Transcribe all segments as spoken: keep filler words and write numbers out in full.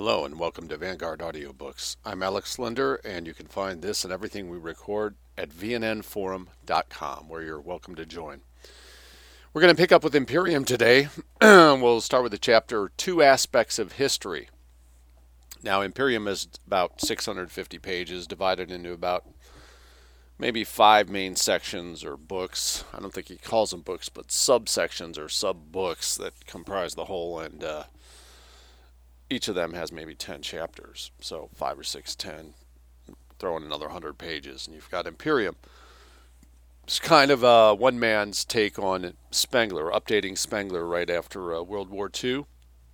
Hello and welcome to Vanguard Audiobooks. I'm Alex Linder, and you can find this and everything we record at v n n forum dot com, where you're welcome to join. We're going to pick up with Imperium today. We'll start with the chapter Two Aspects of History. Now, Imperium is about six hundred fifty pages, divided into about maybe five main sections or books. I don't think he calls them books, but subsections or sub-books that comprise the whole, and uh, each of them has maybe ten chapters, so five or six, ten. Throw in another one hundred pages, and you've got Imperium. It's kind of uh, one man's take on Spengler, updating Spengler right after uh, World War Two.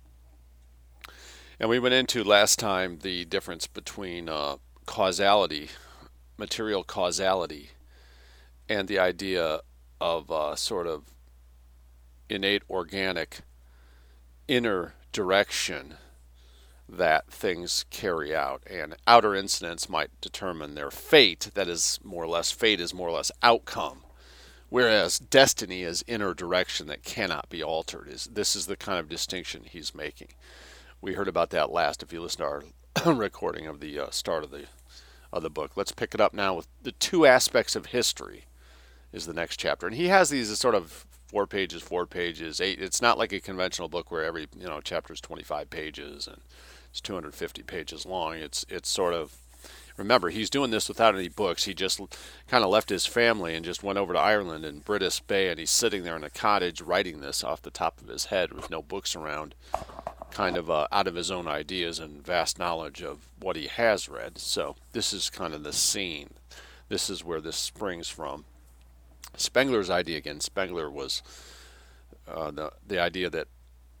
And we went into last time the difference between uh, causality, material causality, and the idea of uh, sort of innate organic inner direction that things carry out, and outer incidents might determine their fate. That is, more or less, fate is more or less outcome, whereas destiny is inner direction that cannot be altered. Is This is the kind of distinction he's making. We heard about that last if you listen to our recording of the uh, start of the of the book. Let's pick it up now with the two aspects of history is the next chapter. And he has these as sort of four pages, four pages, eight. It's not like a conventional book where every you know chapter is twenty-five pages and it's two hundred fifty pages long. It's it's sort of, remember, he's doing this without any books. He just kind of left his family and just went over to Ireland and Britis Bay, and he's sitting there in a cottage writing this off the top of his head with no books around, kind of uh, out of his own ideas and vast knowledge of what he has read. So this is kind of the scene. This is where this springs from. Spengler's idea, again, Spengler was uh, the the idea that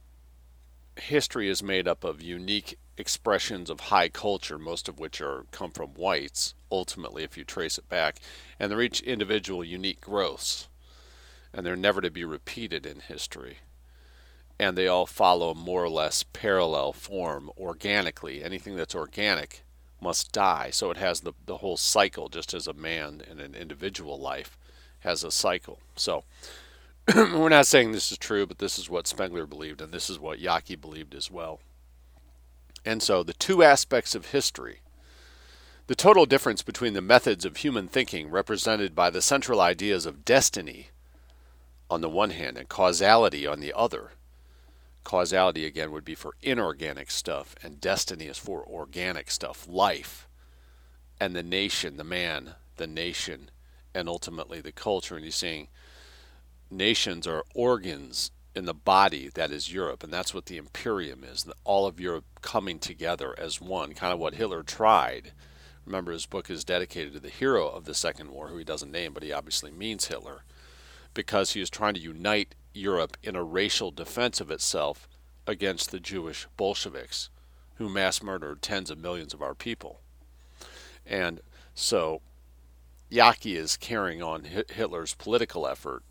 history is made up of unique expressions of high culture, most of which are come from whites, ultimately, if you trace it back, and they're each individual unique growths, and they're never to be repeated in history. And they all follow a more or less parallel form organically. Anything that's organic must die, so it has the, the whole cycle, just as a man in an individual life has a cycle. So we're not saying this is true, but this is what Spengler believed, and this is what Yockey believed as well. And so the two aspects of history, the total difference between the methods of human thinking represented by the central ideas of destiny on the one hand and causality on the other. Causality, again, would be for inorganic stuff, and destiny is for organic stuff, life, and the nation, the man, the nation, and ultimately the culture. And he's saying nations are organs in the body that is Europe, and that's what the Imperium is, all of Europe coming together as one, kind of what Hitler tried. Remember, his book is dedicated to the hero of the Second War, who he doesn't name, but he obviously means Hitler, because he was trying to unite Europe in a racial defense of itself against the Jewish Bolsheviks, who mass murdered tens of millions of our people. And so Yockey is carrying on Hitler's political effort,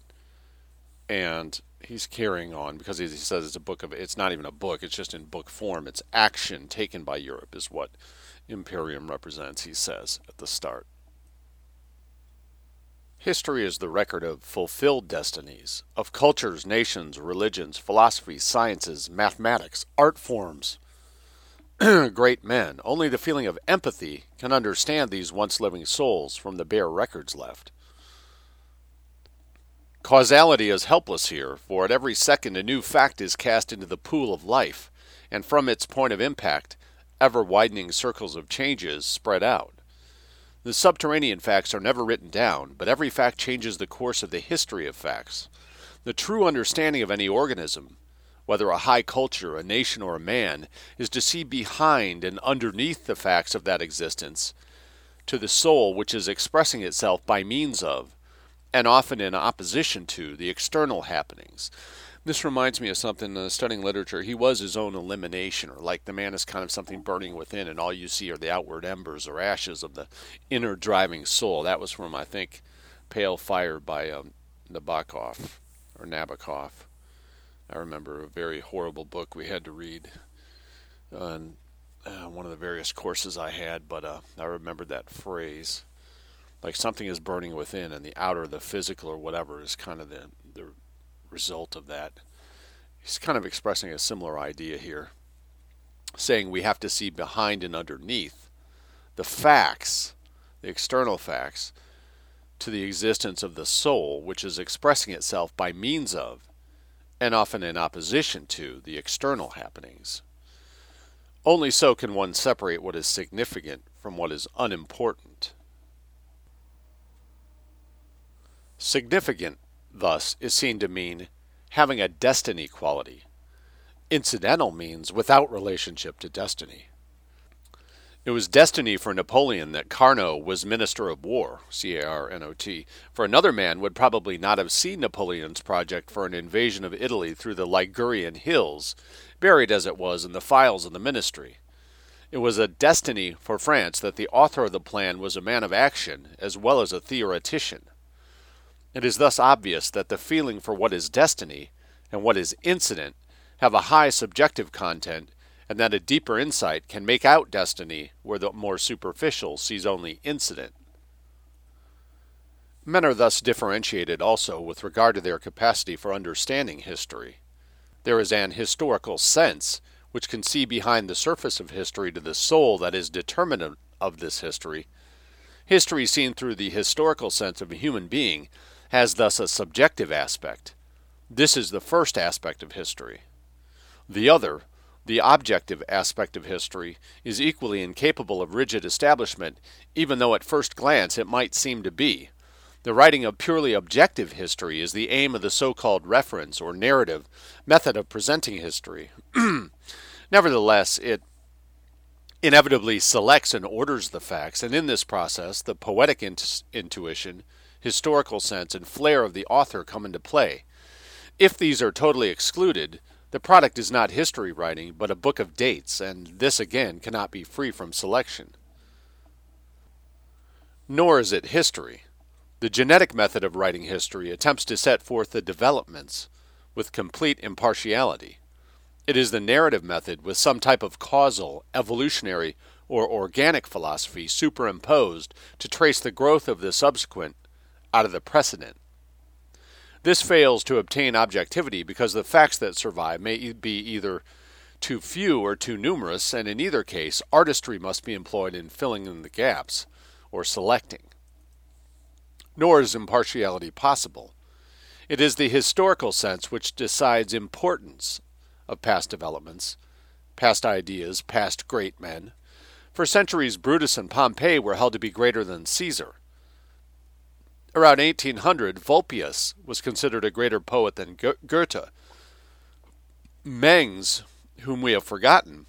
and he's carrying on because he says it's a book of, it's not even a book, it's just in book form. It's action taken by Europe is what Imperium represents, he says at the start. History is the record of fulfilled destinies, of cultures, nations, religions, philosophies, sciences, mathematics, art forms, great men. Only the feeling of empathy can understand these once living souls from the bare records left. Causality is helpless here, for at every second a new fact is cast into the pool of life, and from its point of impact, ever-widening circles of changes spread out. The subterranean facts are never written down, but every fact changes the course of the history of facts. The true understanding of any organism, whether a high culture, a nation, or a man, is to see behind and underneath the facts of that existence, to the soul which is expressing itself by means of, and often in opposition to, the external happenings. This reminds me of something uh, studying literature. He was his own elimination, or like the man is kind of something burning within, and all you see are the outward embers or ashes of the inner driving soul. That was from, I think, Pale Fire by um, Nabokov, or Nabokov. I remember a very horrible book we had to read on uh, one of the various courses I had, but uh, I remembered that phrase. Like something is burning within, and the outer, the physical or whatever, is kind of the, the result of that. He's kind of expressing a similar idea here. saying we have to see behind and underneath the facts, the external facts, to the existence of the soul, which is expressing itself by means of, and often in opposition to, the external happenings. Only so can one separate what is significant from what is unimportant. Significant, thus, is seen to mean having a destiny quality. Incidental means without relationship to destiny. It was destiny for Napoleon that Carnot was Minister of War, C A R N O T, for another man would probably not have seen Napoleon's project for an invasion of Italy through the Ligurian hills, buried as it was in the files of the ministry. It was a destiny for France that the author of the plan was a man of action as well as a theoretician. It is thus obvious that the feeling for what is destiny and what is incident have a high subjective content, and that a deeper insight can make out destiny where the more superficial sees only incident. Men are thus differentiated also with regard to their capacity for understanding history. There is an historical sense, which can see behind the surface of history to the soul that is determinant of this history. History seen through the historical sense of a human being has thus a subjective aspect. This is the first aspect of history. The other, the objective aspect of history, is equally incapable of rigid establishment, even though at first glance it might seem to be. The writing of purely objective history is the aim of the so-called reference or narrative method of presenting history. Nevertheless, it inevitably selects and orders the facts, and in this process, the poetic int- intuition, historical sense, and flair of the author come into play. If these are totally excluded, the product is not history writing, but a book of dates, and this again cannot be free from selection. Nor is it history. The genetic method of writing history attempts to set forth the developments with complete impartiality. It is the narrative method with some type of causal, evolutionary, or organic philosophy superimposed to trace the growth of the subsequent out of the precedent. This fails to obtain objectivity because the facts that survive may be either too few or too numerous, and in either case, artistry must be employed in filling in the gaps, or selecting. Nor is impartiality possible. It is the historical sense which decides importance of past developments, past ideas, past great men. For centuries, Brutus and Pompey were held to be greater than Caesar. Around eighteen hundred, Vulpius was considered a greater poet than Goethe. Mengs, whom we have forgotten,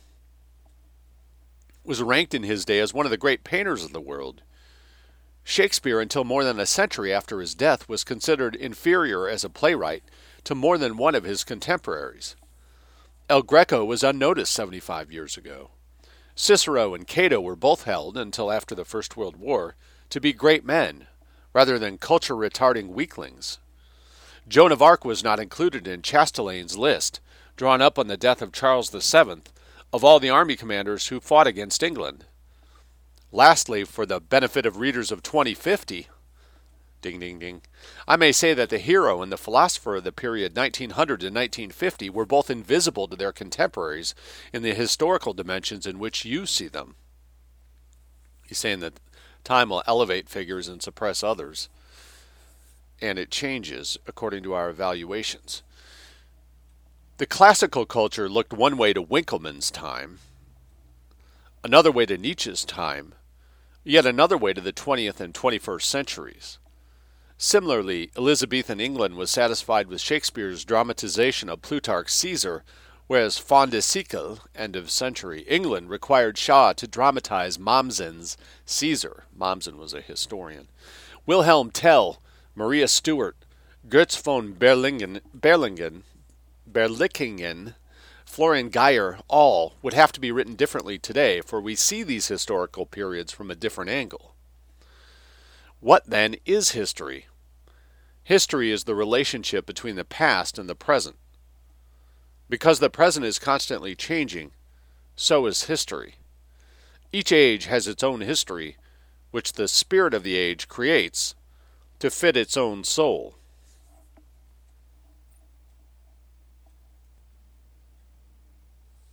was ranked in his day as one of the great painters of the world. Shakespeare, until more than a century after his death, was considered inferior as a playwright to more than one of his contemporaries. El Greco was unnoticed seventy-five years ago. Cicero and Cato were both held, until after the First World War, to be great men, rather than culture-retarding weaklings. Joan of Arc was not included in Chastellain's list, drawn up on the death of Charles the Seventh, of all the army commanders who fought against England. Lastly, for the benefit of readers of twenty fifty, ding ding ding, I may say that the hero and the philosopher of the period nineteen hundred to nineteen fifty were both invisible to their contemporaries in the historical dimensions in which you see them. He's saying that time will elevate figures and suppress others, and it changes according to our evaluations. The classical culture looked one way to Winckelmann's time, another way to Nietzsche's time, yet another way to the twentieth and twenty-first centuries. Similarly, Elizabethan England was satisfied with Shakespeare's dramatization of Plutarch's Caesar, whereas fin de siècle, end of century, England required Shaw to dramatize Mommsen's Caesar. Mommsen was a historian. Wilhelm Tell, Maria Stuart, Goetz von Berlingen, Berlingen, Berlichingen, Florian Geyer, all would have to be written differently today, for we see these historical periods from a different angle. What then is history? History is the relationship between the past and the present. Because the present is constantly changing, so is history. Each age has its own history, which the spirit of the age creates to fit its own soul.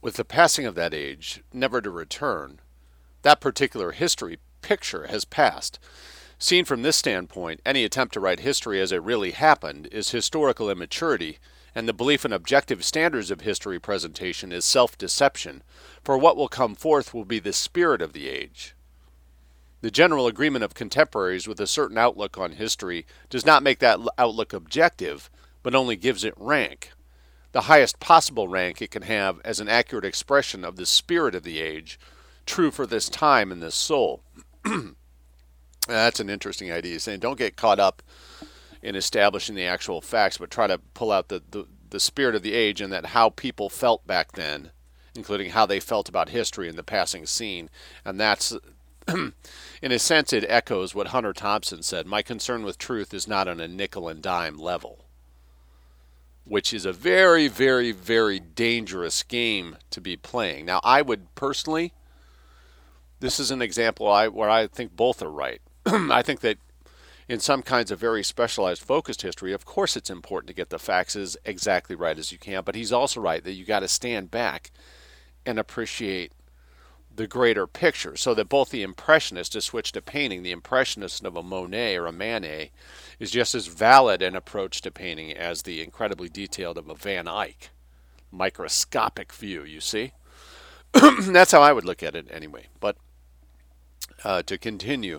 with the passing of that age, never to return, that particular history picture has passed. Seen from this standpoint, any attempt to write history as it really happened is historical immaturity, and the belief in objective standards of history presentation is self-deception, for what will come forth will be the spirit of the age. The general agreement of contemporaries with a certain outlook on history does not make that outlook objective, but only gives it rank. The highest possible rank it can have as an accurate expression of the spirit of the age, true for this time and this soul. That's an interesting idea. He's saying don't get caught up in establishing the actual facts, but try to pull out the, the, the spirit of the age and that how people felt back then, including how they felt about history and the passing scene. And that's, in a sense, it echoes what Hunter Thompson said. My concern with truth is not on a nickel and dime level, which is a very, very, very dangerous game to be playing. Now, I would personally, this is an example I, where I think both are right. I think that in some kinds of very specialized focused history, of course it's important to get the facts as exactly right as you can, but he's also right that you got to stand back and appreciate the greater picture, so that both the impressionist, to switch to painting, the impressionist of a Monet or a Manet is just as valid an approach to painting as the incredibly detailed of a Van Eyck. Microscopic view, you see? That's how I would look at it anyway. But uh, to continue,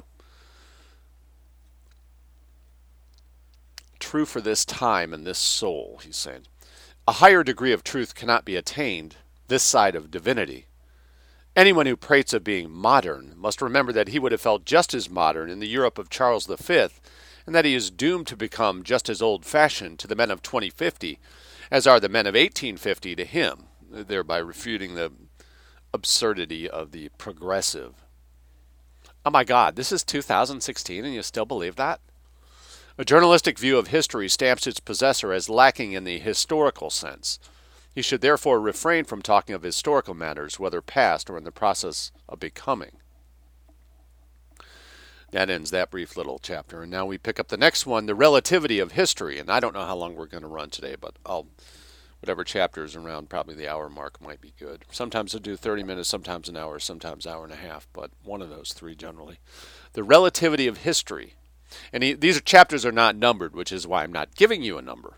true for this time and this soul, he's saying. A higher degree of truth cannot be attained this side of divinity. Anyone who prates of being modern must remember that he would have felt just as modern in the Europe of Charles the Fifth, and that he is doomed to become just as old-fashioned to the men of twenty fifty as are the men of eighteen fifty to him, thereby refuting the absurdity of the progressive. Oh my God, this is two thousand sixteen and you still believe that? A journalistic view of history stamps its possessor as lacking in the historical sense. He should therefore refrain from talking of historical matters, whether past or in the process of becoming. That ends that brief little chapter. And now we pick up the next one, the relativity of history. And I don't know how long we're going to run today, but I'll, whatever chapter is around probably the hour mark might be good. Sometimes I'll do thirty minutes, sometimes an hour, sometimes an hour and a half, but one of those three generally. The relativity of history. And he, these chapters are not numbered, which is why I'm not giving you a number.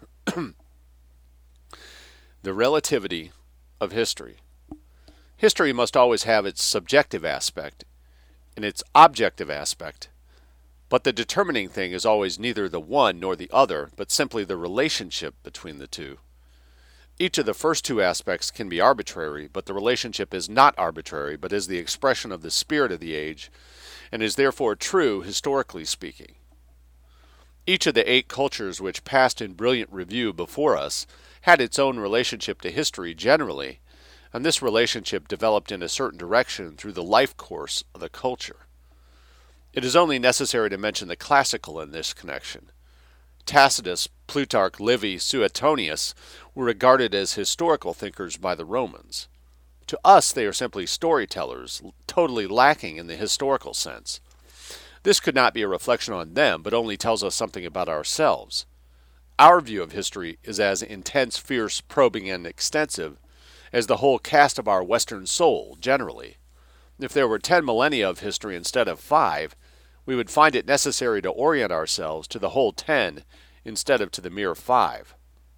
The relativity of history. History must always have its subjective aspect and its objective aspect, but the determining thing is always neither the one nor the other, but simply the relationship between the two. Each of the first two aspects can be arbitrary, but the relationship is not arbitrary, but is the expression of the spirit of the age, and is therefore true, historically speaking. Each of the eight cultures which passed in brilliant review before us had its own relationship to history generally, and this relationship developed in a certain direction through the life course of the culture. It is only necessary to mention the classical in this connection. Tacitus, Plutarch, Livy, Suetonius were regarded as historical thinkers by the Romans. To us, they are simply storytellers, totally lacking in the historical sense. This could not be a reflection on them, but only tells us something about ourselves. Our view of history is as intense, fierce, probing, and extensive as the whole cast of our Western soul, generally. If there were ten millennia of history instead of five, we would find it necessary to orient ourselves to the whole ten instead of to the mere five.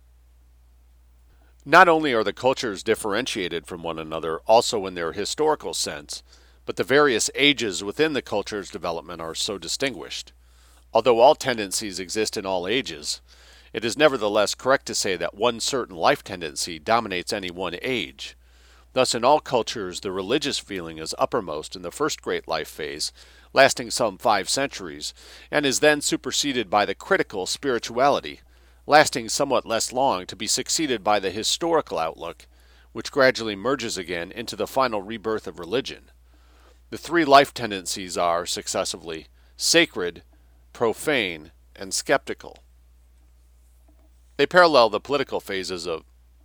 Not only are the cultures differentiated from one another also in their historical sense, but the various ages within the culture's development are so distinguished. Although all tendencies exist in all ages, it is nevertheless correct to say that one certain life tendency dominates any one age. Thus, in all cultures, the religious feeling is uppermost in the first great life phase, lasting some five centuries, and is then superseded by the critical spirituality, lasting somewhat less long, to be succeeded by the historical outlook, which gradually merges again into the final rebirth of religion. The three life tendencies are, successively, sacred, profane, and skeptical. They parallel the political phases of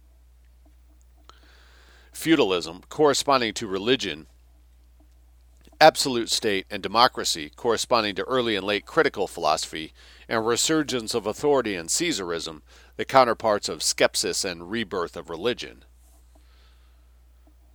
feudalism, corresponding to religion, absolute state, and democracy, corresponding to early and late critical philosophy, and resurgence of authority and Caesarism, the counterparts of skepsis and rebirth of religion.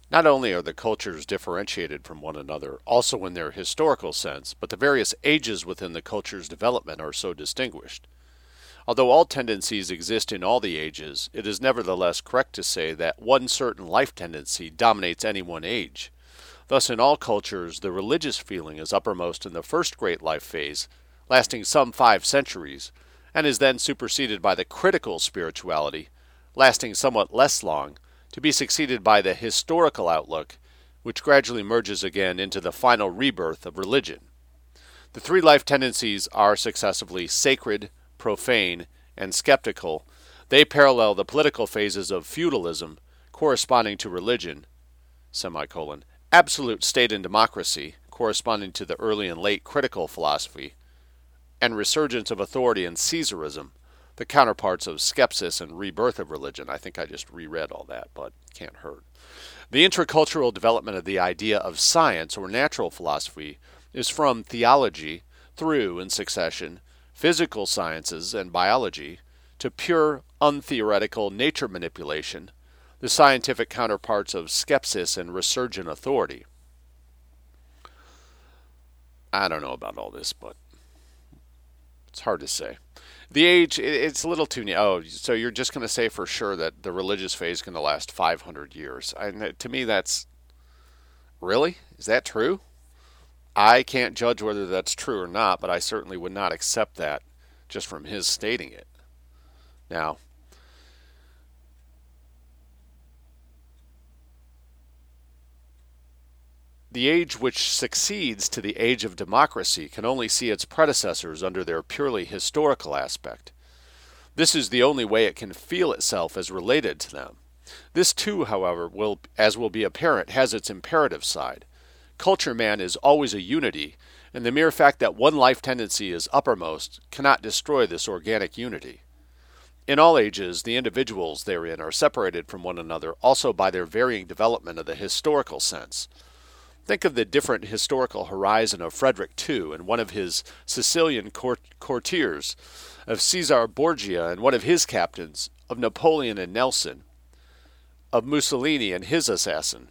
Not only are the cultures differentiated from one another, also in their historical sense, but the various ages within the culture's development are so distinguished. Although all tendencies exist in all the ages, it is nevertheless correct to say that one certain life tendency dominates any one age. Thus, in all cultures, the religious feeling is uppermost in the first great life phase, lasting some five centuries, and is then superseded by the critical spirituality, lasting somewhat less long, to be succeeded by the historical outlook, which gradually merges again into the final rebirth of religion. The three life tendencies are successively sacred, profane, and skeptical. They parallel the political phases of feudalism, corresponding to religion, semicolon, absolute state and democracy, corresponding to the early and late critical philosophy, and resurgence of authority and Caesarism, the counterparts of skepsis and rebirth of religion. I think I just reread all that, but can't hurt. The intercultural development of the idea of science or natural philosophy is from theology through, in succession, physical sciences and biology, to pure, untheoretical nature manipulation, the scientific counterparts of skepsis and resurgent authority. I don't know about all this, but it's hard to say. The age, it's a little too new. Oh, so you're just going to say for sure that the religious phase is going to last five hundred years. I, to me, that's... Really? Is that true? I can't judge whether that's true or not, but I certainly would not accept that just from his stating it. Now, the age which succeeds to the age of democracy can only see its predecessors under their purely historical aspect. This is the only way it can feel itself as related to them. This too, however, will, as will be apparent, has its imperative side. Culture man is always a unity, and the mere fact that one life tendency is uppermost cannot destroy this organic unity. In all ages, the individuals therein are separated from one another also by their varying development of the historical sense. Think of the different historical horizon of Frederick the Second and one of his Sicilian court- courtiers, of Caesar Borgia and one of his captains, of Napoleon and Nelson, of Mussolini and his assassin.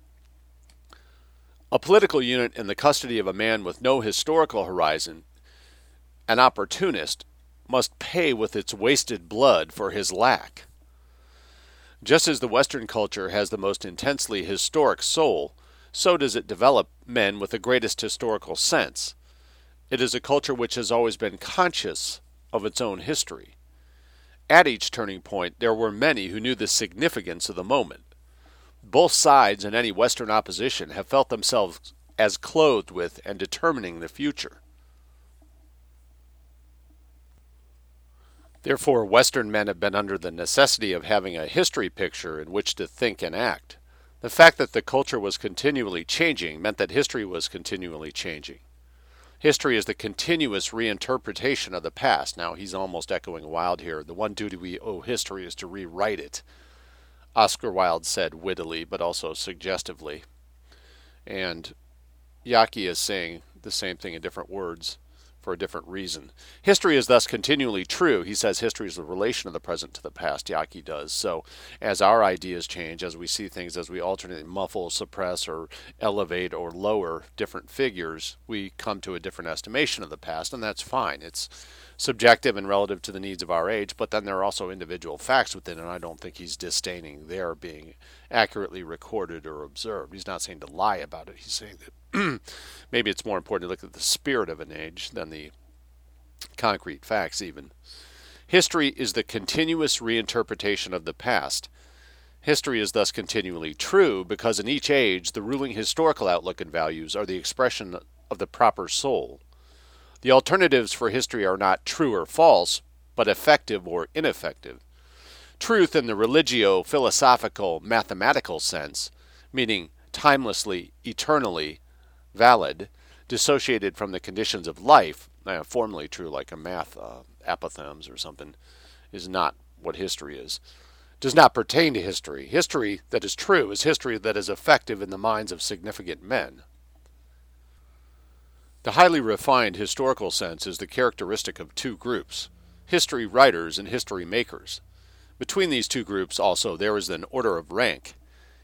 A political unit in the custody of a man with no historical horizon, an opportunist, must pay with its wasted blood for his lack. Just as the Western culture has the most intensely historic soul, so does it develop men with the greatest historical sense. It is a culture which has always been conscious of its own history. At each turning point, there were many who knew the significance of the moment. Both sides in any Western opposition have felt themselves as clothed with and determining the future. Therefore, Western men have been under the necessity of having a history picture in which to think and act. The fact that the culture was continually changing meant that history was continually changing. History is the continuous reinterpretation of the past. Now, he's almost echoing Wilde here. The one duty we owe history is to rewrite it, Oscar Wilde said wittily, but also suggestively. And Yaki is saying the same thing in different words for a different reason. History is thus continually true. He says history is the relation of the present to the past. Yaki does. So as our ideas change, as we see things, as we alternate, muffle, suppress, or elevate or lower different figures, we come to a different estimation of the past, and that's fine. It's subjective and relative to the needs of our age, but then there are also individual facts within it, and I don't think he's disdaining their being accurately recorded or observed. He's not saying to lie about it. He's saying that maybe it's more important to look at the spirit of an age than the concrete facts even. History is the continuous reinterpretation of the past. History is thus continually true because in each age the ruling historical outlook and values are the expression of the proper soul. The alternatives for history are not true or false, but effective or ineffective. Truth in the religio-philosophical mathematical sense, meaning timelessly, eternally valid, dissociated from the conditions of life, uh, formally true like a math uh, apothegms or something, is not what history is. Does not pertain to history. History that is true is history that is effective in the minds of significant men. The highly refined historical sense is the characteristic of two groups, history writers and history makers. Between these two groups also there is an order of rank.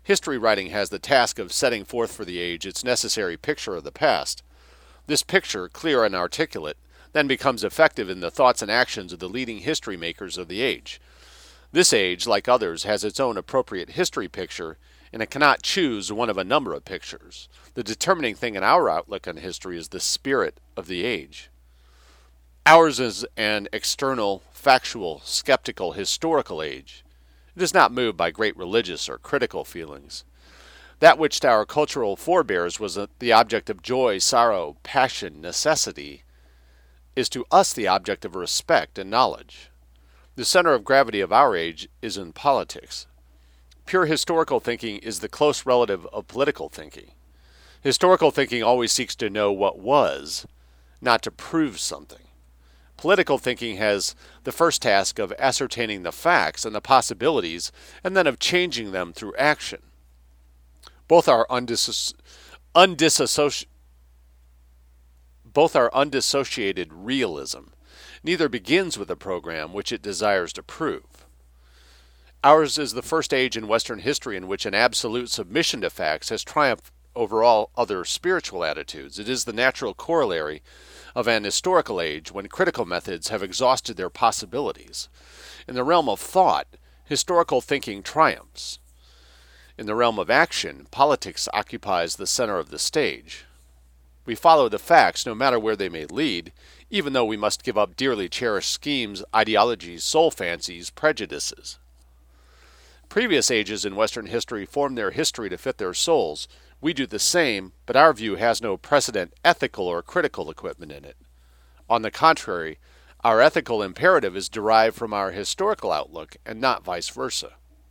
History writing has the task of setting forth for the age its necessary picture of the past. This picture, clear and articulate, then becomes effective in the thoughts and actions of the leading history makers of the age. This age, like others, has its own appropriate history picture, and it cannot choose one of a number of pictures. The determining thing in our outlook on history is the spirit of the age. Ours is an external, factual, skeptical, historical age. It is not moved by great religious or critical feelings. That which to our cultural forebears was the object of joy, sorrow, passion, necessity, is to us the object of respect and knowledge. The center of gravity of our age is in politics. Pure historical thinking is the close relative of political thinking. Historical thinking always seeks to know what was, not to prove something. Political thinking has the first task of ascertaining the facts and the possibilities, and then of changing them through action. Both are undis- undisassoci- both are undissociated realism. Neither begins with a program which it desires to prove. Ours is the first age in Western history in which an absolute submission to facts has triumphed over all other spiritual attitudes. It is the natural corollary of an historical age when critical methods have exhausted their possibilities. In the realm of thought, historical thinking triumphs. In the realm of action, politics occupies the center of the stage. We follow the facts no matter where they may lead, even though we must give up dearly cherished schemes, ideologies, soul fancies, prejudices. Previous ages in Western history formed their history to fit their souls. We do the same, but our view has no precedent ethical or critical equipment in it. On the contrary, our ethical imperative is derived from our historical outlook and not vice versa.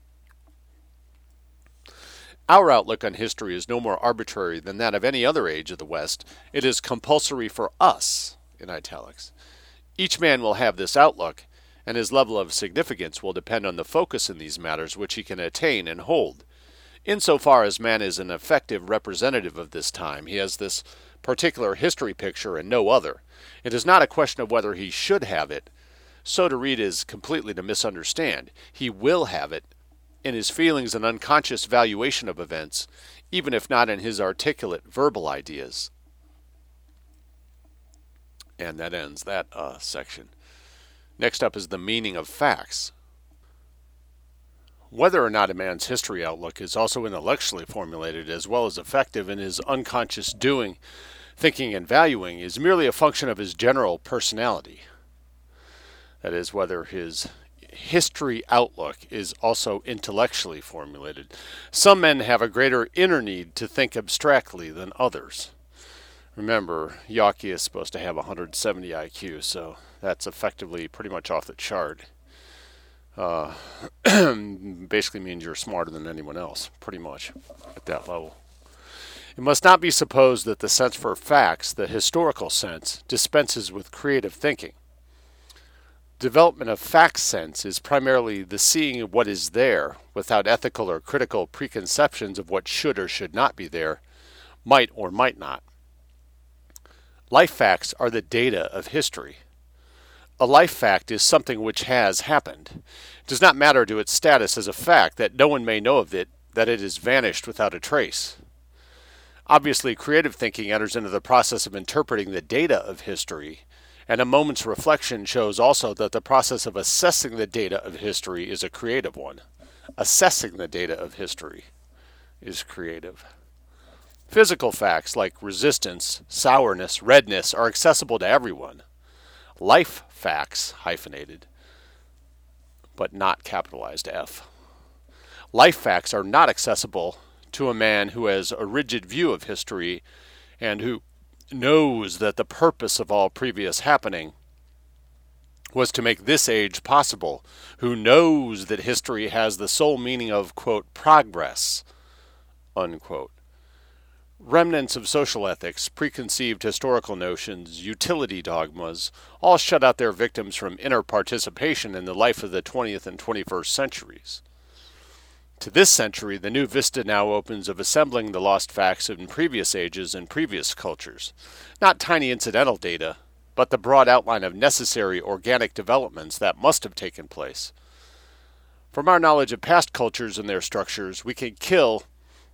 Our outlook on history is no more arbitrary than that of any other age of the West. It is compulsory for us, in italics. Each man will have this outlook, and his level of significance will depend on the focus in these matters which he can attain and hold. Insofar as man is an effective representative of this time, he has this particular history picture and no other. It is not a question of whether he should have it. So to read is completely to misunderstand. He will have it in his feelings and unconscious valuation of events, even if not in his articulate verbal ideas. And that ends that uh, section. Next up is the meaning of facts. Whether or not a man's history outlook is also intellectually formulated as well as effective in his unconscious doing, thinking, and valuing is merely a function of his general personality. That is, whether his history outlook is also intellectually formulated. Some men have a greater inner need to think abstractly than others. Remember, Yawkey is supposed to have one hundred seventy I Q, so that's effectively pretty much off the chart. Uh, basically means you're smarter than anyone else, pretty much, at that level. It must not be supposed that the sense for facts, the historical sense, dispenses with creative thinking. Development of fact sense is primarily the seeing of what is there, without ethical or critical preconceptions of what should or should not be there, might or might not. Life facts are the data of history. A life fact is something which has happened. It does not matter to its status as a fact that no one may know of it, that it has vanished without a trace. Obviously, creative thinking enters into the process of interpreting the data of history, and a moment's reflection shows also that the process of assessing the data of history is a creative one. Assessing the data of history is creative. Physical facts like resistance, sourness, redness are accessible to everyone. Life facts, hyphenated, but not capitalized F. Life facts are not accessible to a man who has a rigid view of history and who knows that the purpose of all previous happening was to make this age possible, who knows that history has the sole meaning of, quote, progress, unquote. Remnants of social ethics, preconceived historical notions, utility dogmas, all shut out their victims from inner participation in the life of the twentieth and twenty-first centuries. To this century, the new vista now opens of assembling the lost facts in previous ages and previous cultures. Not tiny incidental data, but the broad outline of necessary organic developments that must have taken place. From our knowledge of past cultures and their structures, we can kill,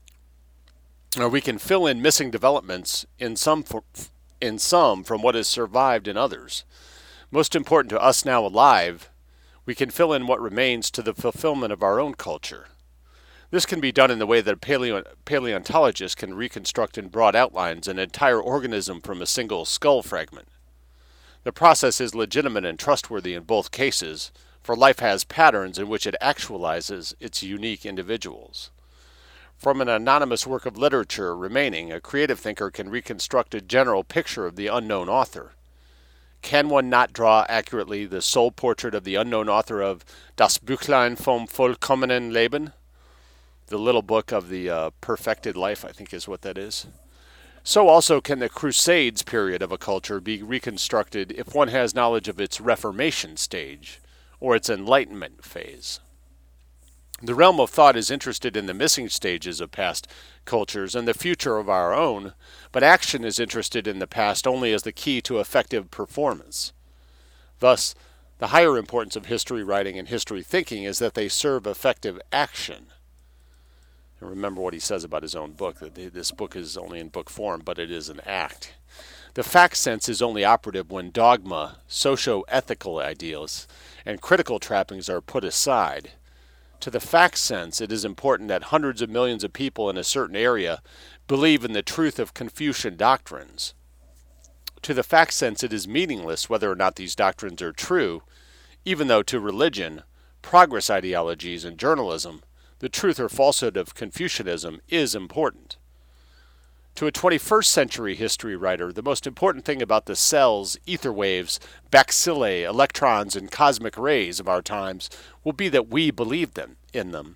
or we can fill in missing developments in some, for, in some from what has survived in others. Most important to us now alive, we can fill in what remains to the fulfillment of our own culture. This can be done in the way that a paleo- paleontologist can reconstruct in broad outlines an entire organism from a single skull fragment. The process is legitimate and trustworthy in both cases, for life has patterns in which it actualizes its unique individuals. From an anonymous work of literature remaining, a creative thinker can reconstruct a general picture of the unknown author. Can one not draw accurately the soul portrait of the unknown author of Das Büchlein vom vollkommenen Leben? The little book of the uh, perfected life, I think is what that is. So also can the Crusades period of a culture be reconstructed if one has knowledge of its Reformation stage, or its Enlightenment phase. The realm of thought is interested in the missing stages of past cultures and the future of our own, but action is interested in the past only as the key to effective performance. Thus, the higher importance of history writing and history thinking is that they serve effective action. And remember what he says about his own book, that this book is only in book form, but it is an act. The fact sense is only operative when dogma, socio-ethical ideals, and critical trappings are put aside. To the fact sense, it is important that hundreds of millions of people in a certain area believe in the truth of Confucian doctrines. To the fact sense, it is meaningless whether or not these doctrines are true, even though to religion, progress ideologies, and journalism, the truth or falsehood of Confucianism is important. To a twenty-first century history writer, the most important thing about the cells, ether waves, bacilli, electrons, and cosmic rays of our times will be that we believe them in them.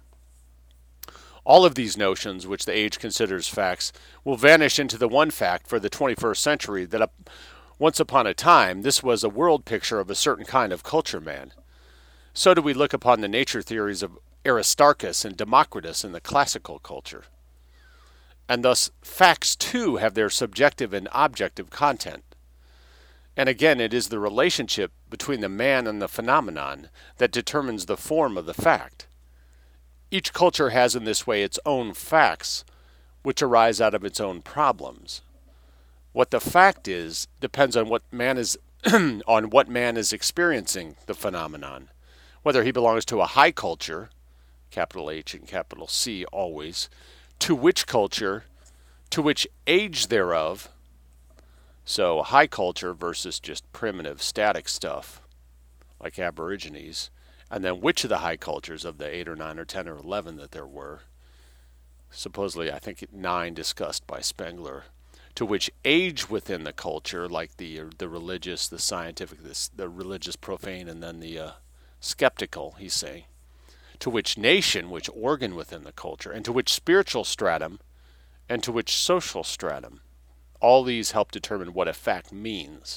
All of these notions, which the age considers facts, will vanish into the one fact for the twenty-first century that up, once upon a time this was a world picture of a certain kind of culture man. So do we look upon the nature theories of Aristarchus and Democritus in the classical culture. And thus, facts too have their subjective and objective content. And again, it is the relationship between the man and the phenomenon that determines the form of the fact. Each culture has in this way its own facts, which arise out of its own problems. What the fact is depends on what man is on what man is experiencing the phenomenon, whether he belongs to a high culture, capital H and capital C always, to which culture, to which age thereof, so high culture versus just primitive static stuff, like Aborigines, and then which of the high cultures of the eight or nine or ten or eleven that there were, supposedly I think nine discussed by Spengler, to which age within the culture, like the the religious, the scientific, this, the religious profane, and then the uh, skeptical, he's saying, to which nation, which organ within the culture, and to which spiritual stratum, and to which social stratum. All these help determine what a fact means.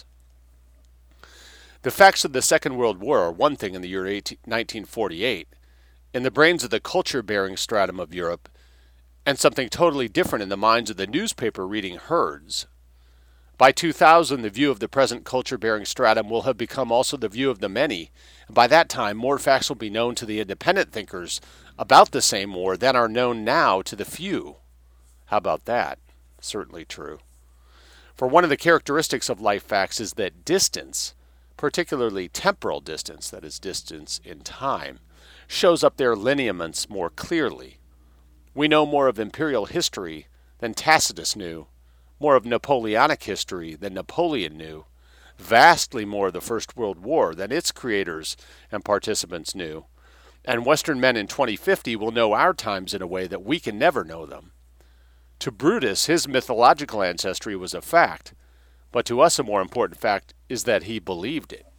The facts of the Second World War are one thing in the year nineteen forty-eight, in the brains of the culture-bearing stratum of Europe, and something totally different in the minds of the newspaper-reading herds. By two thousand, the view of the present culture-bearing stratum will have become also the view of the many, and by that time more facts will be known to the independent thinkers about the same war than are known now to the few. How about that? Certainly true. For one of the characteristics of life facts is that distance, particularly temporal distance, that is distance in time, shows up their lineaments more clearly. We know more of imperial history than Tacitus knew, more of Napoleonic history than Napoleon knew, vastly more of the First World War than its creators and participants knew, and Western men in twenty fifty will know our times in a way that we can never know them. To Brutus, his mythological ancestry was a fact, but to us a more important fact is that he believed it.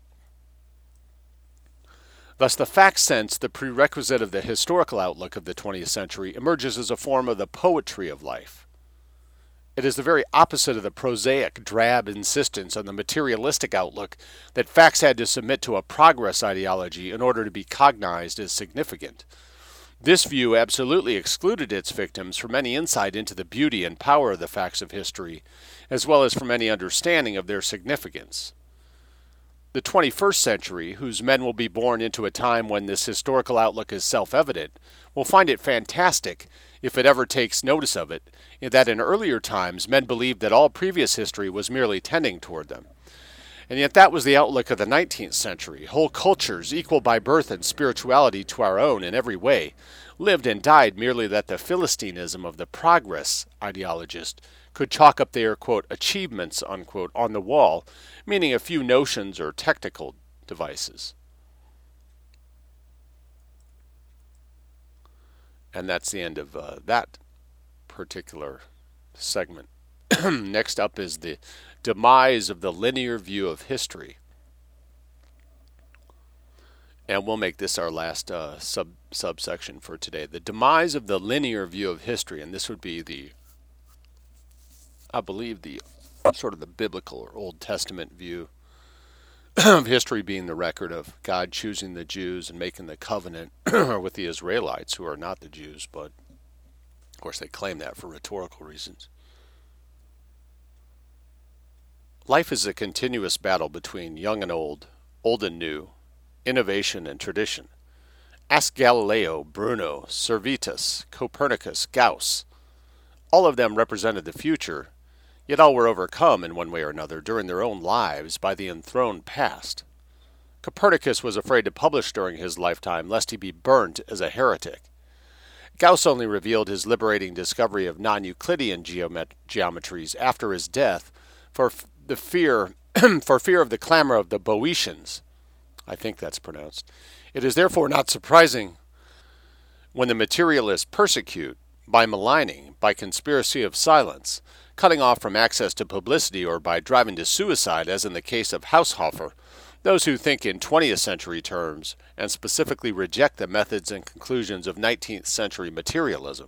Thus, the fact sense, the prerequisite of the historical outlook of the twentieth century, emerges as a form of the poetry of life. It is the very opposite of the prosaic, drab insistence on the materialistic outlook that facts had to submit to a progress ideology in order to be cognized as significant. This view absolutely excluded its victims from any insight into the beauty and power of the facts of history, as well as from any understanding of their significance. The twenty-first century, whose men will be born into a time when this historical outlook is self-evident, will find it fantastic, if it ever takes notice of it, that in earlier times men believed that all previous history was merely tending toward them. And yet that was the outlook of the nineteenth century. Whole cultures, equal by birth and spirituality to our own in every way, lived and died merely that the Philistinism of the progress ideologist could chalk up their, quote, achievements, unquote, on the wall, meaning a few notions or technical devices. And that's the end of uh, that particular segment. Next up is the demise of the linear view of history. And we'll make this our last uh, sub subsection for today. The demise of the linear view of history, and this would be the, I believe, the sort of the biblical or Old Testament view of history being the record of God choosing the Jews and making the covenant with the Israelites, who are not the Jews, but of course they claim that for rhetorical reasons. Life is a continuous battle between young and old, old and new, innovation and tradition. Ask Galileo, Bruno, Servetus, Copernicus, Gauss. All of them represented the future, yet all were overcome in one way or another during their own lives by the enthroned past. Copernicus was afraid to publish during his lifetime lest he be burnt as a heretic. Gauss only revealed his liberating discovery of non-Euclidean geomet- geometries after his death for f- the fear for fear of the clamor of the Boeotians. I think that's pronounced. It is therefore not surprising when the materialists persecute, by maligning, by conspiracy of silence, cutting off from access to publicity, or by driving to suicide, as in the case of Haushofer, those who think in twentieth century terms and specifically reject the methods and conclusions of nineteenth century materialism.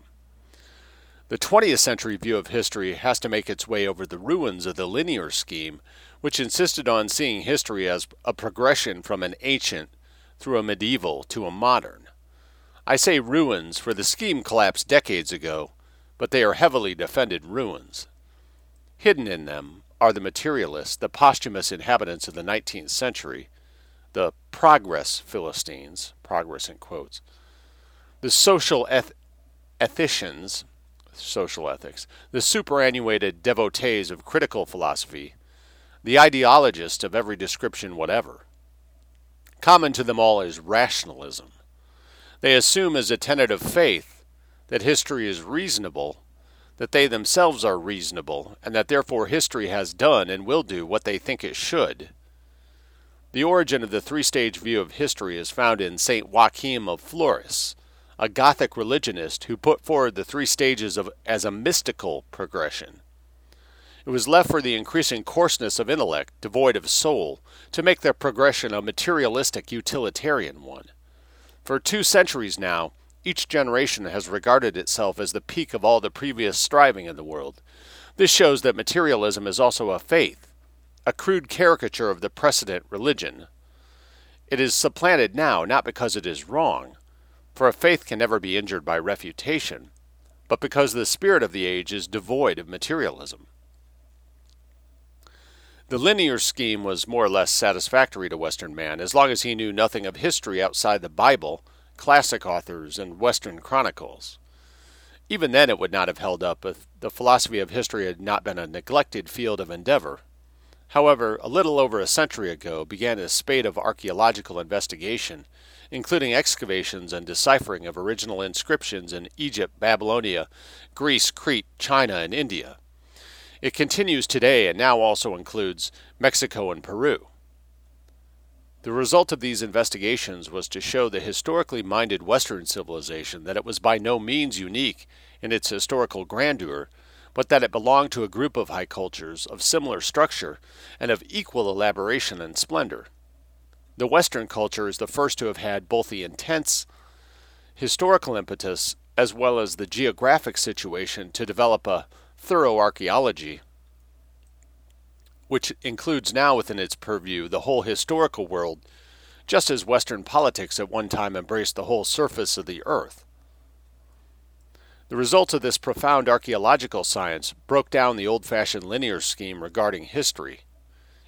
The twentieth century view of history has to make its way over the ruins of the linear scheme, which insisted on seeing history as a progression from an ancient through a medieval to a modern. I say ruins, for the scheme collapsed decades ago, but they are heavily defended ruins. Hidden in them are the materialists, the posthumous inhabitants of the nineteenth century, the progress Philistines, progress in quotes, the social eth- ethicians, social ethics, the superannuated devotees of critical philosophy, the ideologists of every description whatever. Common to them all is rationalism. They assume as a tenet of faith that history is reasonable, that they themselves are reasonable, and that therefore history has done and will do what they think it should. The origin of the three-stage view of history is found in Saint Joachim of Flores, a Gothic religionist who put forward the three stages of, as a mystical progression. It was left for the increasing coarseness of intellect, devoid of soul, to make their progression a materialistic utilitarian one. For two centuries now, each generation has regarded itself as the peak of all the previous striving in the world. This shows that materialism is also a faith, a crude caricature of the precedent religion. It is supplanted now not because it is wrong, for a faith can never be injured by refutation, but because the spirit of the age is devoid of materialism. The linear scheme was more or less satisfactory to Western man, as long as he knew nothing of history outside the Bible, classic authors, and Western chronicles. Even then it would not have held up if the philosophy of history had not been a neglected field of endeavor. However, a little over a century ago began a spate of archaeological investigation, including excavations and deciphering of original inscriptions in Egypt, Babylonia, Greece, Crete, China, and India. It continues today and now also includes Mexico and Peru. The result of these investigations was to show the historically minded Western civilization that it was by no means unique in its historical grandeur, but that it belonged to a group of high cultures of similar structure and of equal elaboration and splendor. The Western culture is the first to have had both the intense historical impetus as well as the geographic situation to develop a thorough archaeology, which includes now within its purview the whole historical world, just as Western politics at one time embraced the whole surface of the earth. The result of this profound archaeological science broke down the old-fashioned linear scheme regarding history.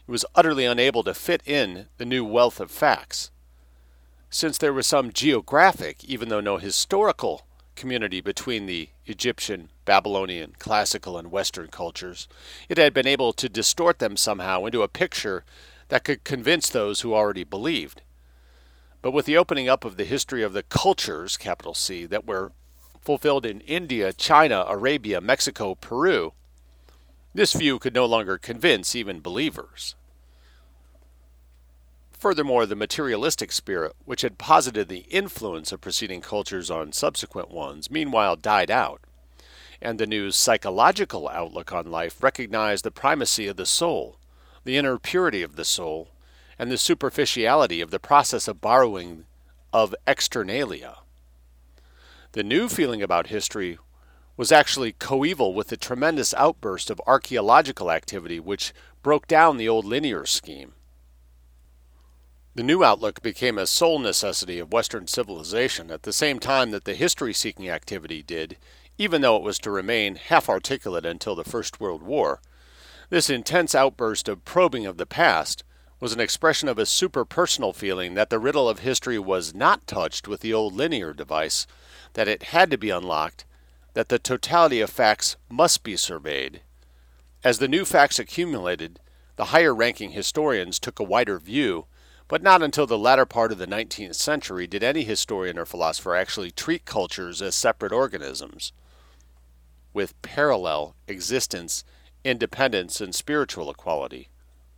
It was utterly unable to fit in the new wealth of facts. Since there was some geographic, even though no historical, community between the Egyptian, Babylonian, classical, and Western cultures, it had been able to distort them somehow into a picture that could convince those who already believed. But with the opening up of the history of the cultures, capital C, that were fulfilled in India, China, Arabia, Mexico, Peru, this view could no longer convince even believers. Furthermore, the materialistic spirit, which had posited the influence of preceding cultures on subsequent ones, meanwhile died out, and the new psychological outlook on life recognized the primacy of the soul, the inner purity of the soul, and the superficiality of the process of borrowing of externalia. The new feeling about history was actually coeval with the tremendous outburst of archaeological activity which broke down the old linear scheme. The new outlook became a sole necessity of Western civilization at the same time that the history-seeking activity did, even though it was to remain half-articulate until the First World War. This intense outburst of probing of the past was an expression of a super-personal feeling that the riddle of history was not touched with the old linear device, that it had to be unlocked, that the totality of facts must be surveyed. As the new facts accumulated, the higher-ranking historians took a wider view, but not until the latter part of the nineteenth century did any historian or philosopher actually treat cultures as separate organisms, with parallel existence, independence, and spiritual equality.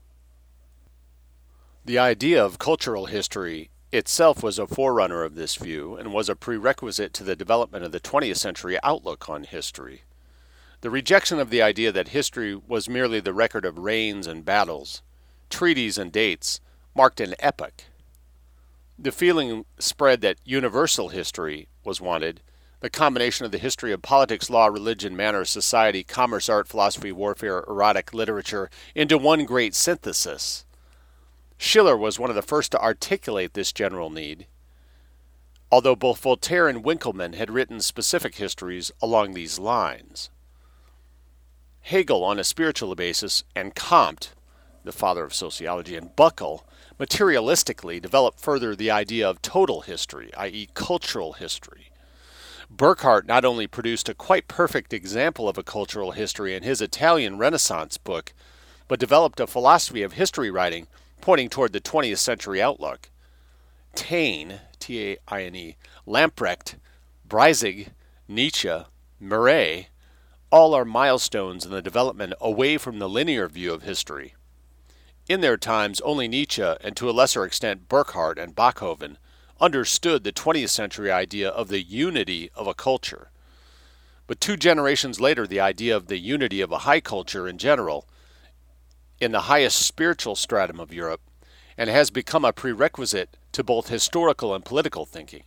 The idea of cultural history itself was a forerunner of this view and was a prerequisite to the development of the twentieth century outlook on history. The rejection of the idea that history was merely the record of reigns and battles, treaties and dates, marked an epoch. The feeling spread that universal history was wanted, the combination of the history of politics, law, religion, manners, society, commerce, art, philosophy, warfare, erotic, literature, into one great synthesis. Schiller was one of the first to articulate this general need, although both Voltaire and Winckelmann had written specific histories along these lines. Hegel, on a spiritual basis, and Comte, the father of sociology, and Buckle, materialistically developed further the idea of total history, that is cultural history. Burckhardt not only produced a quite perfect example of a cultural history in his Italian Renaissance book, but developed a philosophy of history writing pointing toward the twentieth century outlook. Taine, T A I N E, Lamprecht, Breisig, Nietzsche, Murray, all are milestones in the development away from the linear view of history. In their times, only Nietzsche, and to a lesser extent Burckhardt and Bachofen, understood the twentieth century idea of the unity of a culture. But two generations later, the idea of the unity of a high culture in general, in the highest spiritual stratum of Europe, and has become a prerequisite to both historical and political thinking.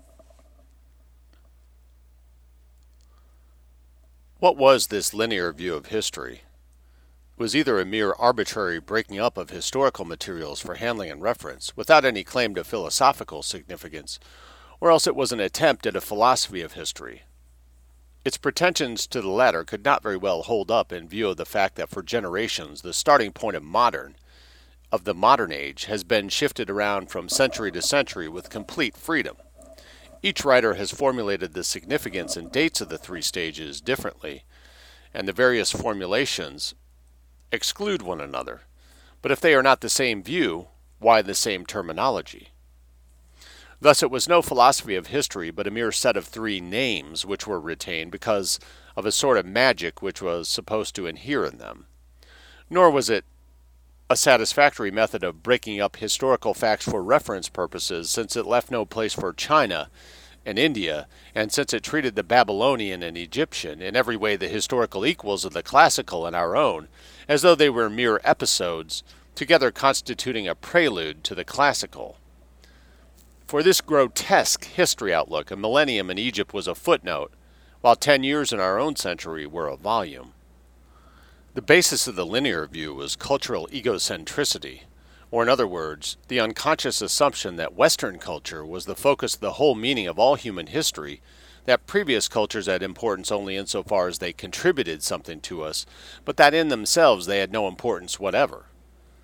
What was this linear view of history? It was either a mere arbitrary breaking up of historical materials for handling and reference, without any claim to philosophical significance, or else it was an attempt at a philosophy of history. Its pretensions to the latter could not very well hold up in view of the fact that for generations the starting point of modern, of the modern age, has been shifted around from century to century with complete freedom. Each writer has formulated the significance and dates of the three stages differently, and the various formulations exclude one another. But if they are not the same view, why the same terminology? Thus it was no philosophy of history, but a mere set of three names which were retained because of a sort of magic which was supposed to inhere in them. Nor was it a satisfactory method of breaking up historical facts for reference purposes, since it left no place for China and India, and since it treated the Babylonian and Egyptian, in every way the historical equals of the classical and our own, as though they were mere episodes, together constituting a prelude to the classical. For this grotesque history outlook, a millennium in Egypt was a footnote, while ten years in our own century were a volume. The basis of the linear view was cultural egocentricity, or in other words, the unconscious assumption that Western culture was the focus of the whole meaning of all human history, that previous cultures had importance only insofar as they contributed something to us, but that in themselves they had no importance whatever.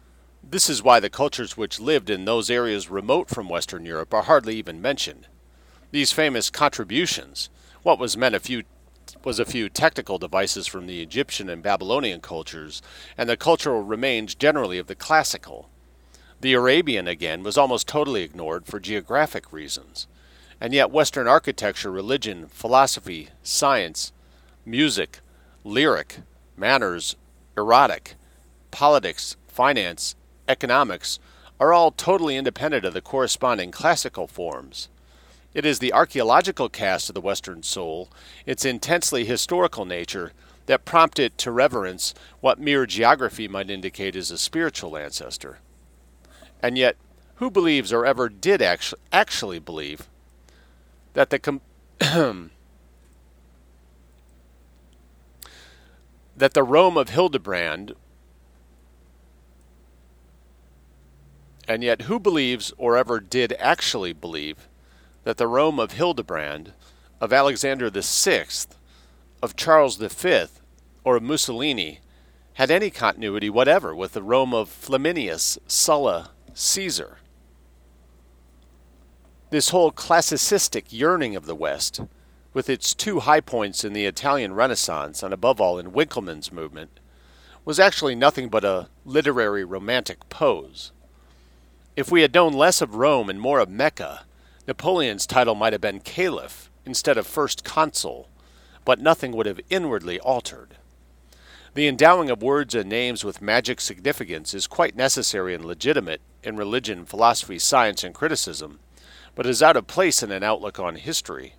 This is why the cultures which lived in those areas remote from Western Europe are hardly even mentioned. These famous contributions, what was meant a few was a few technical devices from the Egyptian and Babylonian cultures, and the cultural remains generally of the classical. The Arabian, again, was almost totally ignored for geographic reasons. And yet Western architecture, religion, philosophy, science, music, lyric, manners, erotic, politics, finance, economics are all totally independent of the corresponding classical forms. It is the archaeological cast of the Western soul, its intensely historical nature, that prompt it to reverence what mere geography might indicate as a spiritual ancestor. And yet, who believes or ever did actu- actually believe that the com- that the Rome of Hildebrand, and yet who believes or ever did actually believe that the Rome of Hildebrand, of Alexander the Sixth, of Charles the Fifth, or of Mussolini had any continuity whatever with the Rome of Flaminius, Sulla, Caesar? This whole classicistic yearning of the West, with its two high points in the Italian Renaissance and above all in Winckelmann's movement, was actually nothing but a literary romantic pose. If we had known less of Rome and more of Mecca, Napoleon's title might have been Caliph instead of First Consul, but nothing would have inwardly altered. The endowing of words and names with magic significance is quite necessary and legitimate in religion, philosophy, science, and criticism, but is out of place in an outlook on history.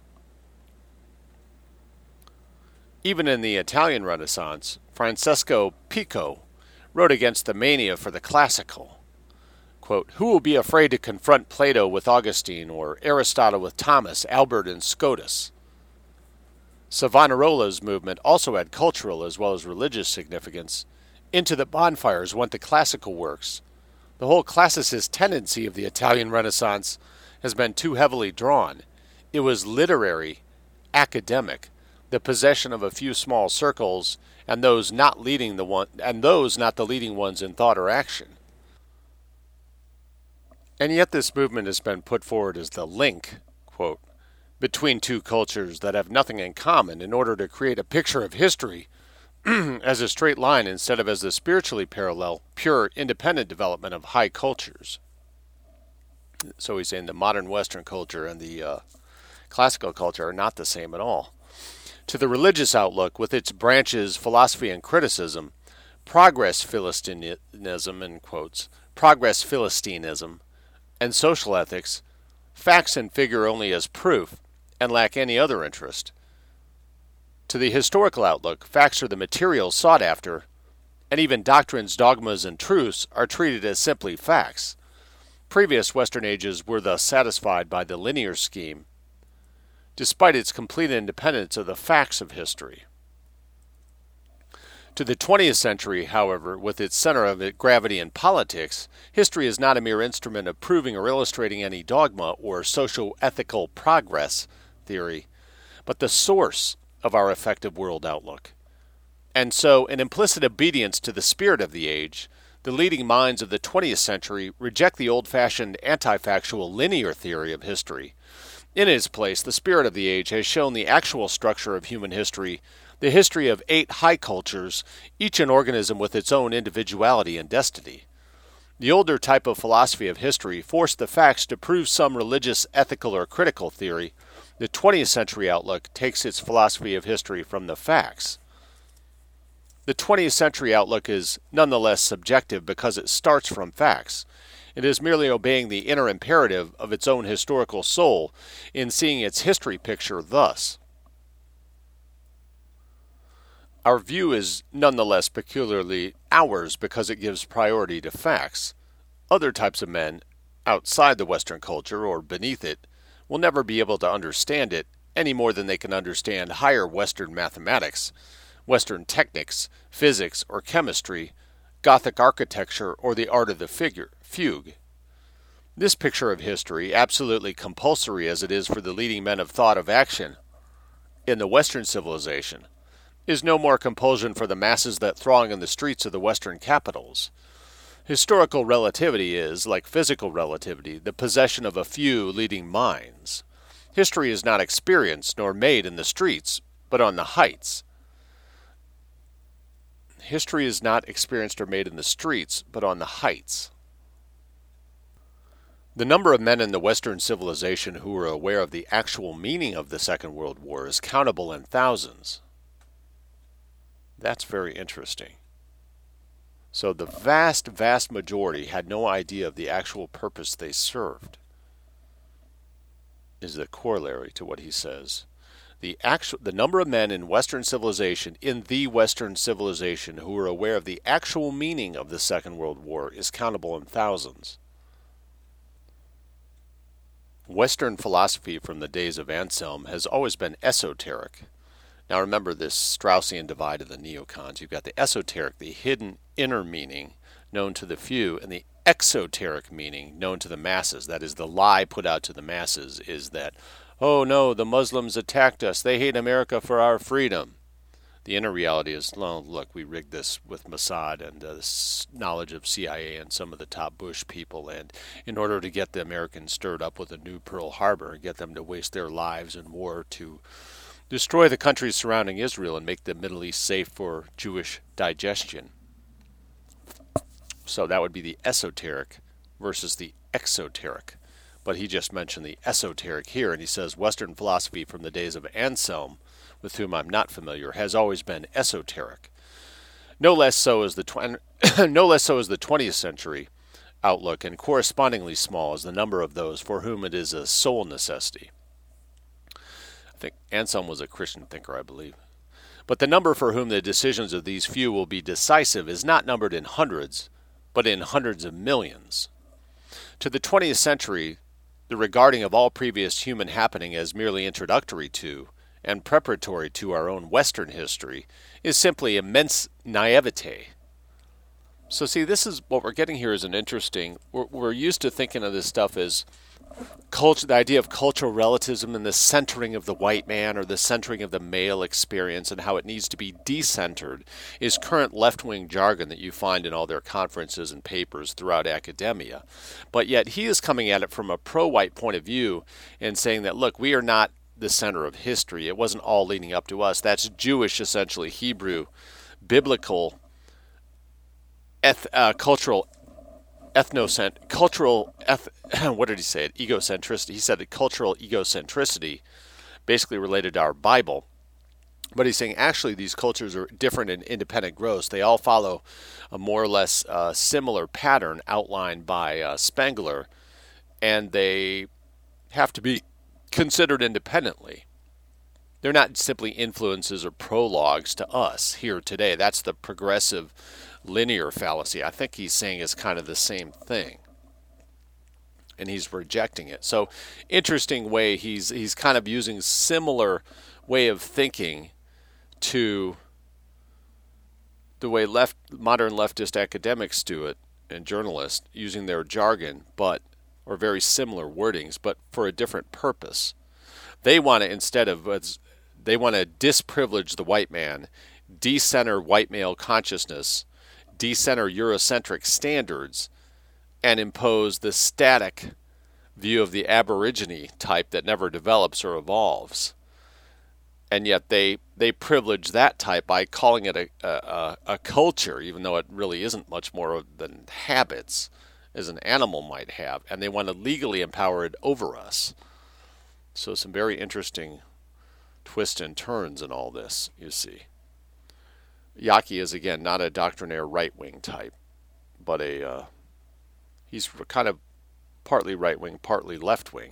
Even in the Italian Renaissance, Francesco Pico wrote against the mania for the classical. Quote, "Who will be afraid to confront Plato with Augustine, or Aristotle with Thomas, Albert, and Scotus?" Savonarola's movement also had cultural as well as religious significance. Into the bonfires went the classical works. The whole classicist tendency of the Italian Renaissance has been too heavily drawn. It was literary, academic, the possession of a few small circles, and those not leading the one, and those not the leading ones in thought or action. And yet this movement has been put forward as the link, quote, between two cultures that have nothing in common in order to create a picture of history as a straight line instead of as the spiritually parallel, pure, independent development of high cultures. So he's saying the modern Western culture and the uh, classical culture are not the same at all. To the religious outlook, with its branches, philosophy and criticism, progress Philistinism, in quotes, progress Philistinism, and social ethics, facts and figure only as proof and lack any other interest. To the historical outlook, facts are the material sought after, and even doctrines, dogmas, and truths are treated as simply facts. Previous Western ages were thus satisfied by the linear scheme, despite its complete independence of the facts of history. To the twentieth century, however, with its center of gravity in politics, history is not a mere instrument of proving or illustrating any dogma or socio-ethical progress theory, but the source of our effective world outlook. And so, in implicit obedience to the spirit of the age, the leading minds of the twentieth century reject the old-fashioned anti-factual linear theory of history. In its place, the spirit of the age has shown the actual structure of human history, the history of eight high cultures, each an organism with its own individuality and destiny. The older type of philosophy of history forced the facts to prove some religious, ethical, or critical theory. The twentieth century outlook takes its philosophy of history from the facts. The twentieth century outlook is nonetheless subjective because it starts from facts. It is merely obeying the inner imperative of its own historical soul in seeing its history picture thus. Our view is nonetheless peculiarly ours because it gives priority to facts. Other types of men, outside the Western culture or beneath it, will never be able to understand it any more than they can understand higher Western mathematics, Western techniques, physics, or chemistry, Gothic architecture, or the art of the figure, fugue. This picture of history, absolutely compulsory as it is for the leading men of thought of action in the Western civilization, is no more compulsion for the masses that throng in the streets of the Western capitals. Historical relativity is, like physical relativity, the possession of a few leading minds. History is not experienced nor made in the streets, but on the heights. History is not experienced or made in the streets, but on the heights. The number of men in the Western civilization who were aware of the actual meaning of the Second World War is countable in thousands. That's very interesting. So the vast, vast majority had no idea of the actual purpose they served, is the corollary to what he says. The actual, the number of men in Western civilization, in the Western civilization, who were aware of the actual meaning of the Second World War is countable in thousands. Western philosophy from the days of Anselm has always been esoteric. Now remember this Straussian divide of the neocons. You've got the esoteric, the hidden inner meaning known to the few, and the exoteric meaning known to the masses. That is, the lie put out to the masses is that, oh no, the Muslims attacked us. They hate America for our freedom. The inner reality is, well, look, we rigged this with Mossad and uh, this knowledge of C I A and some of the top Bush people, and in order to get the Americans stirred up with a new Pearl Harbor and get them to waste their lives in war to destroy the countries surrounding Israel and make the Middle East safe for Jewish digestion. So that would be the esoteric versus the exoteric. But he just mentioned the esoteric here, and he says Western philosophy from the days of Anselm, with whom I'm not familiar, has always been esoteric. No less so as the tw- no less so as the twentieth century outlook, and correspondingly small is the number of those for whom it is a sole necessity. I think Anselm was a Christian thinker, I believe. But the number for whom the decisions of these few will be decisive is not numbered in hundreds, but in hundreds of millions. To the twentieth century, the regarding of all previous human happening as merely introductory to and preparatory to our own Western history is simply immense naivete. So see, this is what we're getting here is an interesting, we're, we're used to thinking of this stuff as culture, the idea of cultural relativism and the centering of the white man or the centering of the male experience and how it needs to be decentered is current left-wing jargon that you find in all their conferences and papers throughout academia. But yet he is coming at it from a pro-white point of view and saying that, look, we are not the center of history. It wasn't all leading up to us. That's Jewish, essentially, Hebrew, biblical, eth- uh, cultural ethnocent cultural eth- what did he say? Egocentricity. He said that cultural egocentricity, basically related to our Bible. But he's saying actually these cultures are different and independent growths. They all follow a more or less uh, similar pattern outlined by uh, Spengler, and they have to be considered independently. They're not simply influences or prologues to us here today. That's the progressive linear fallacy. I think he's saying is kind of the same thing, and he's rejecting it. So interesting way he's he's kind of using similar way of thinking to the way left modern leftist academics do it and journalists, using their jargon but or very similar wordings but for a different purpose. They want to, instead of they want to disprivilege the white man, decenter white male consciousness, decenter Eurocentric standards, and impose the static view of the Aborigine type that never develops or evolves. And yet they they privilege that type by calling it a, a, a culture, even though it really isn't much more than habits as an animal might have, and they want to legally empower it over us. So some very interesting twists and turns in all this, you see. Yaki is, again, not a doctrinaire right-wing type, but a uh, he's kind of partly right-wing, partly left-wing,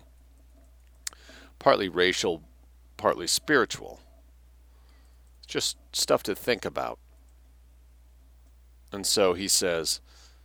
partly racial, partly spiritual. Just stuff to think about. And so he says,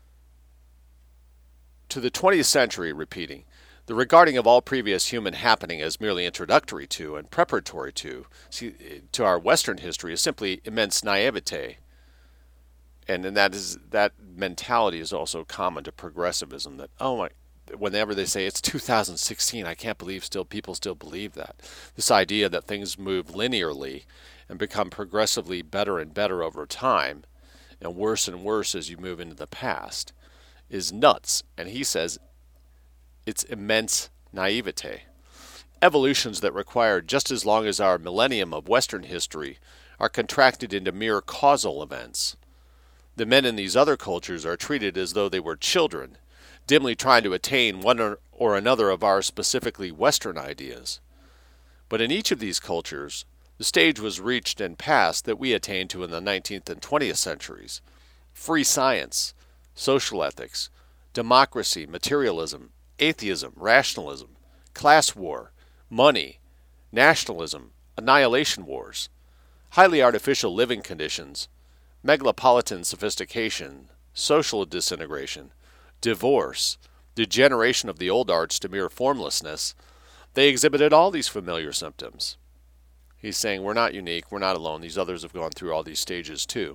to the twentieth century, repeating, the regarding of all previous human happening as merely introductory to and preparatory to see, to our Western history is simply immense naivete. And, and that is that mentality is also common to progressivism, that, oh my, whenever they say it's two thousand sixteen, I can't believe still people still believe that. This idea that things move linearly and become progressively better and better over time and worse and worse as you move into the past. is nuts, and he says it's immense naivete. Evolutions that require just as long as our millennium of Western history are contracted into mere causal events. The men in these other cultures are treated as though they were children, dimly trying to attain one or, or another of our specifically Western ideas. But in each of these cultures, the stage was reached and passed that we attained to in the nineteenth and twentieth centuries. Free science, social ethics, democracy, materialism, atheism, rationalism, class war, money, nationalism, annihilation wars, highly artificial living conditions, megalopolitan sophistication, social disintegration, divorce, degeneration of the old arts to mere formlessness. They exhibited all these familiar symptoms. He's saying we're not unique, we're not alone, these others have gone through all these stages too.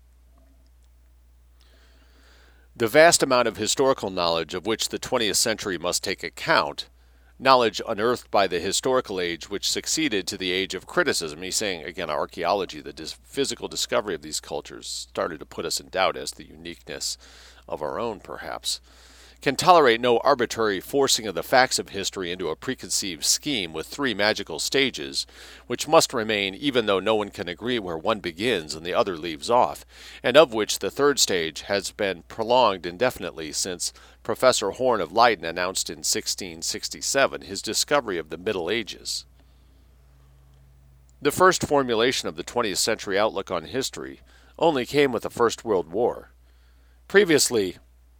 The vast amount of historical knowledge of which the twentieth century must take account, knowledge unearthed by the historical age which succeeded to the age of criticism, he's saying, again, archaeology, the dis- physical discovery of these cultures started to put us in doubt as the uniqueness of our own, perhaps, can tolerate no arbitrary forcing of the facts of history into a preconceived scheme with three magical stages, which must remain even though no one can agree where one begins and the other leaves off, and of which the third stage has been prolonged indefinitely since Professor Horn of Leyden announced in sixteen sixty-seven his discovery of the Middle Ages. The first formulation of the twentieth century outlook on history only came with the First World War. Previously,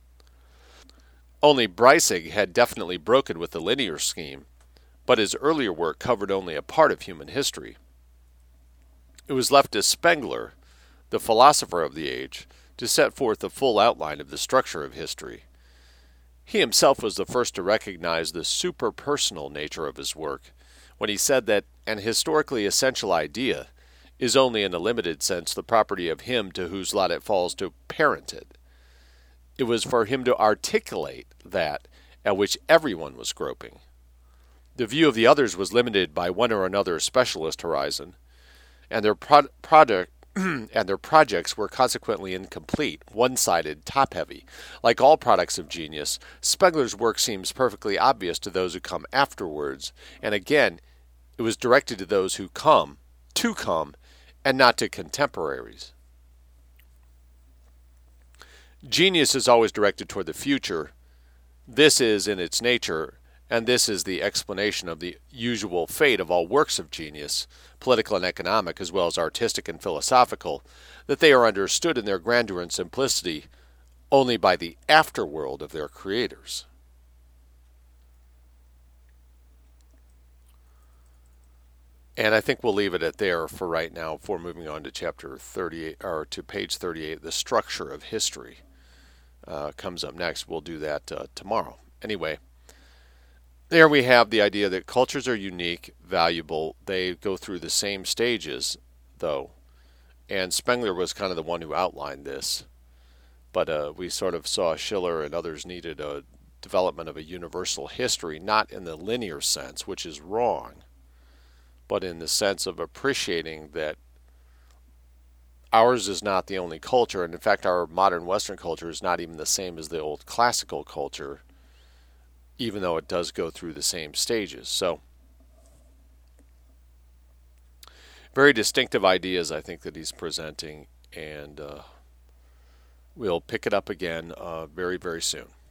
only Breisig had definitely broken with the linear scheme, but his earlier work covered only a part of human history. It was left to Spengler, the philosopher of the age, to set forth the full outline of the structure of history. He himself was the first to recognize the superpersonal nature of his work when he said that an historically essential idea is only in a limited sense the property of him to whose lot it falls to parent it. It was for him to articulate that at which everyone was groping. The view of the others was limited by one or another specialist horizon, and their pro- product and their projects were consequently incomplete, one-sided, top-heavy. Like all products of genius, Spengler's work seems perfectly obvious to those who come afterwards, and again, it was directed to those who come, to come, and not to contemporaries. Genius is always directed toward the future. This is in its nature, and this is the explanation of the usual fate of all works of genius, political and economic as well as artistic and philosophical, that they are understood in their grandeur and simplicity only by the afterworld of their creators. And I think we'll leave it at there for right now before moving on to chapter thirty-eight, or to page thirty-eight, the structure of history. Uh, comes up next. We'll do that uh, tomorrow. Anyway, there we have the idea that cultures are unique, valuable. They go through the same stages, though. And Spengler was kind of the one who outlined this. But uh, we sort of saw Schiller and others needed a development of a universal history, not in the linear sense, which is wrong, but in the sense of appreciating that ours is not the only culture, and in fact our modern Western culture is not even the same as the old classical culture, even though it does go through the same stages. So, very distinctive ideas I think that he's presenting, and uh, we'll pick it up again uh, very, very soon.